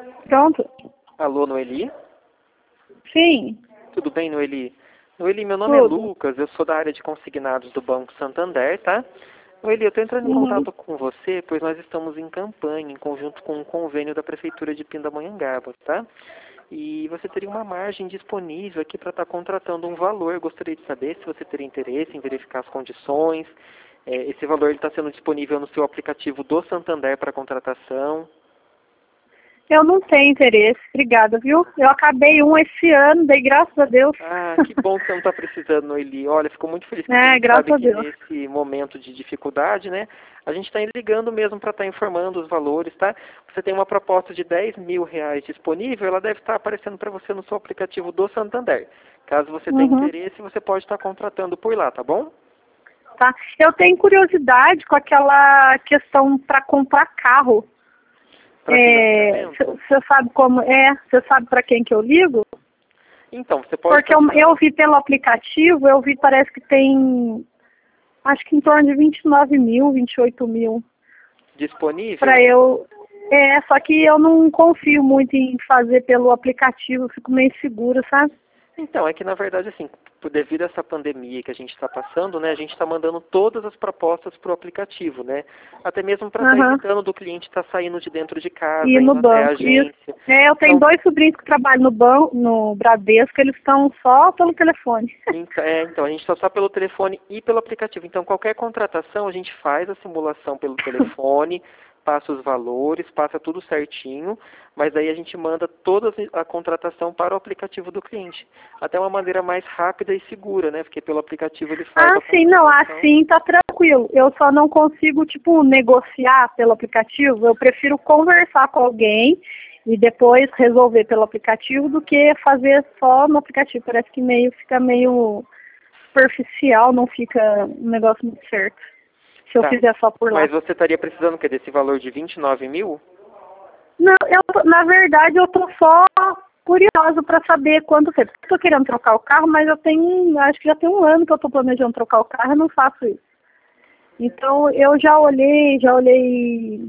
Pronto. Alô, Noeli? Sim. Tudo bem, Noeli? Noeli, meu nome é Tudo. Lucas, eu sou da área de consignados do Banco Santander, tá? Noeli, eu estou entrando em contato com você, pois nós estamos em campanha, em conjunto com um convênio da Prefeitura de Pindamonhangaba, tá? E você teria uma margem disponível aqui para estar contratando um valor. Eu gostaria de saber se você teria interesse em verificar as condições. Esse valor está sendo disponível no seu aplicativo do Santander para contratação. Eu não tenho interesse, obrigada, viu? Eu acabei um esse ano, dei graças a Deus. Ah, que bom que você não está precisando, Noeli. Olha, fico muito feliz, porque a gente Graças sabe a que Deus. nesse momento de dificuldade, né, a gente está ligando mesmo para estar informando os valores, tá? Você tem uma proposta de R$ 10.000 disponível, ela deve estar aparecendo para você no seu aplicativo do Santander. Caso você tenha interesse, você pode estar contratando por lá, tá bom? Tá. Eu tenho curiosidade com aquela questão para comprar carro. Para financiamento? Você sabe como é? Você sabe para quem que eu ligo? Então, você pode... Porque eu vi pelo aplicativo, parece que tem, acho que em torno de 29 mil, 28 mil. Disponível? Para eu... só que eu não confio muito em fazer pelo aplicativo, fico meio segura, sabe? Então, é que na verdade, assim, devido a essa pandemia que a gente está passando, né, a gente está mandando todas as propostas para o aplicativo, né? Até mesmo para estar evitando do cliente estar saindo de dentro de casa, E no indo até a banco, agência. isso. Eu tenho dois sobrinhos que trabalham no banco, no Bradesco, eles estão só pelo telefone. Então, a gente está só pelo telefone e pelo aplicativo. Então, qualquer contratação, a gente faz a simulação pelo telefone, passa os valores, passa tudo certinho, mas aí a gente manda toda a contratação para o aplicativo do cliente. Até uma maneira mais rápida e segura, né? Porque pelo aplicativo ele faz a sim, não, contratação. assim tá tranquilo. Eu só não consigo, negociar pelo aplicativo. Eu prefiro conversar com alguém e depois resolver pelo aplicativo do que fazer só no aplicativo. Parece que fica meio superficial, não fica um negócio muito certo. Se eu fizer só por lá. Mas você estaria precisando o quê? Desse valor de 29 mil? Não, na verdade eu tô só curiosa para saber quanto foi. Eu tô querendo trocar o carro, mas acho que já tem um ano que eu tô planejando trocar o carro e não faço isso. Então eu já olhei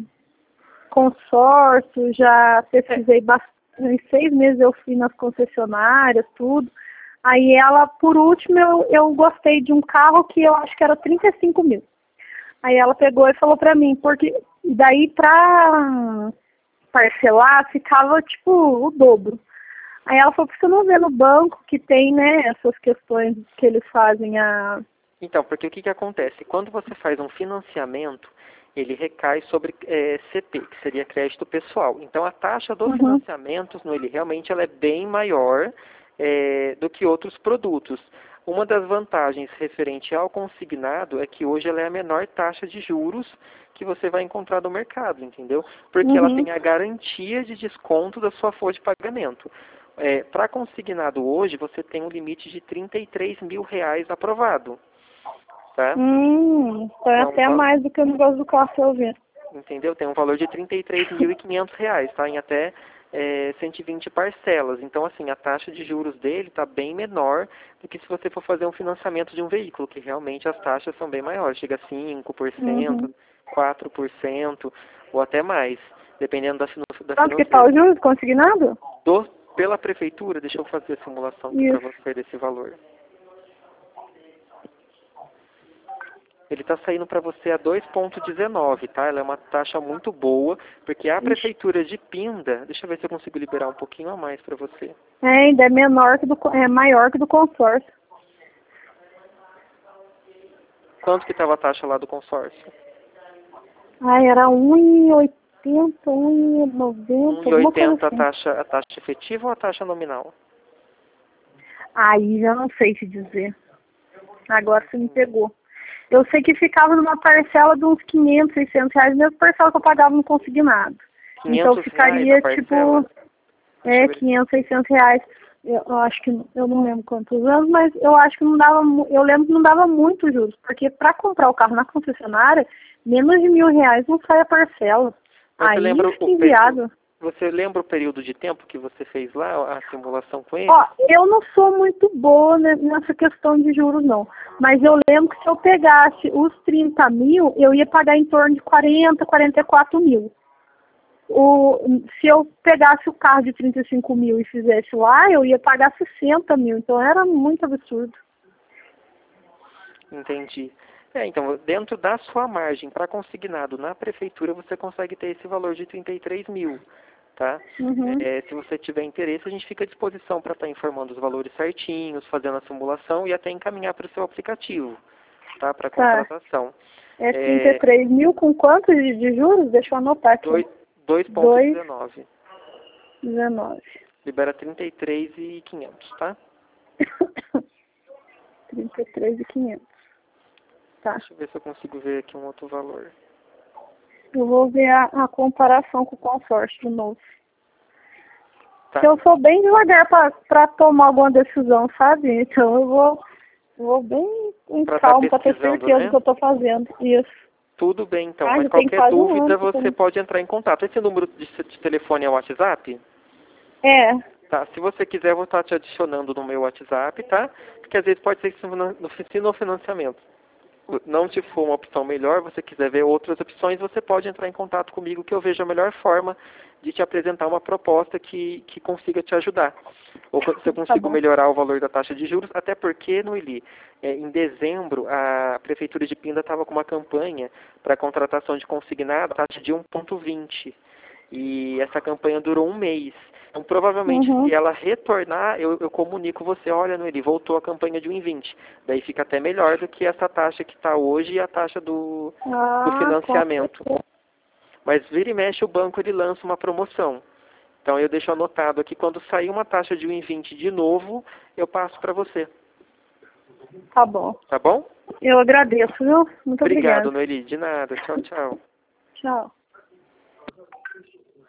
consórcio, já pesquisei bastante. Em 6 meses eu fui nas concessionárias, tudo. Aí por último, eu gostei de um carro que eu acho que era 35 mil. Aí ela pegou e falou pra mim, porque daí pra parcelar ficava o dobro. Aí ela falou, você não vê no banco que tem, né, essas questões que eles fazem Então, porque o que acontece? Quando você faz um financiamento, ele recai sobre CP, que seria crédito pessoal. Então, a taxa dos financiamentos, realmente ela é bem maior do que outros produtos. Uma das vantagens referente ao consignado é que hoje ela é a menor taxa de juros que você vai encontrar no mercado, entendeu? Porque ela tem a garantia de desconto da sua folha de pagamento. Para consignado hoje, você tem um limite de R$ 33 mil aprovado. Tá? Então é até mais do que o negócio do carro que eu vi. Entendeu? Tem um valor de R$ 33.500, tá? Em até 120 parcelas. Então, assim, a taxa de juros dele está bem menor do que se você for fazer um financiamento de um veículo, que realmente as taxas são bem maiores. Chega a 5%, 4% ou até mais, dependendo da financeira. Quanto que está o juros consignado? Pela prefeitura, deixa eu fazer a simulação aqui para você desse valor. Ele está saindo para você a 2,19, tá? Ela é uma taxa muito boa, porque a prefeitura de Pinda, deixa eu ver se eu consigo liberar um pouquinho a mais para você. Ainda é maior que do consórcio. Quanto que estava a taxa lá do consórcio? Era 1,80, 1,90. 1,80 a taxa efetiva ou a taxa nominal? Aí já não sei te dizer. Agora você me pegou. Eu sei que ficava numa parcela de uns 500, 600 reais, mesmo parcela que eu pagava no consignado. Então ficaria 500, 600 reais. Eu acho que, eu não lembro quantos anos, mas eu acho que não dava, eu lembro que não dava muito juros, porque para comprar o carro na concessionária, menos de R$ 1.000 não sai a parcela. Aí fica inviável. Você lembra o período de tempo que você fez lá, a simulação com ele? Eu não sou muito boa nessa questão de juros, não. Mas eu lembro que se eu pegasse os 30 mil, eu ia pagar em torno de 40, 44 mil. se eu pegasse o carro de 35 mil e fizesse lá, eu ia pagar 60 mil. Então era muito absurdo. Entendi. Então, dentro da sua margem para consignado na prefeitura, você consegue ter esse valor de 33 mil. Tá? Uhum. Se você tiver interesse, a gente fica à disposição para estar informando os valores certinhos, fazendo a simulação e até encaminhar para o seu aplicativo, tá? Para contratação. É 33 mil com quanto de juros? Deixa eu anotar aqui. 2,19. 19. Libera 33.500, tá? 33.500. Tá. Deixa eu ver se eu consigo ver aqui um outro valor. Eu vou ver a comparação com o consórcio de novo. Tá. Eu sou bem devagar para tomar alguma decisão, sabe? Então eu vou bem em calma para ter certeza do que eu estou fazendo. Isso. Tudo bem, então. Mas qualquer dúvida você pode entrar em contato. Esse número de telefone é o WhatsApp? É. Tá. Se você quiser, eu vou estar te adicionando no meu WhatsApp, tá? Porque às vezes pode ser que no financiamento não te for uma opção melhor, você quiser ver outras opções, você pode entrar em contato comigo que eu vejo a melhor forma de te apresentar uma proposta que consiga te ajudar. Ou se eu consigo melhorar o valor da taxa de juros, até porque, Noeli, em dezembro, a Prefeitura de Pinda estava com uma campanha para contratação de consignado, taxa de 1,20. E essa campanha durou um mês. Então, provavelmente, se ela retornar, eu comunico você, olha, Noeli, voltou a campanha de 1,20. Daí fica até melhor do que essa taxa que está hoje e a taxa do financiamento. Mas vira e mexe, o banco ele lança uma promoção. Então, eu deixo anotado aqui, quando sair uma taxa de 1,20 de novo, eu passo para você. Tá bom. Tá bom? Eu agradeço, viu? Muito obrigada. Obrigado, Noeli. De nada. Tchau, tchau. Tchau.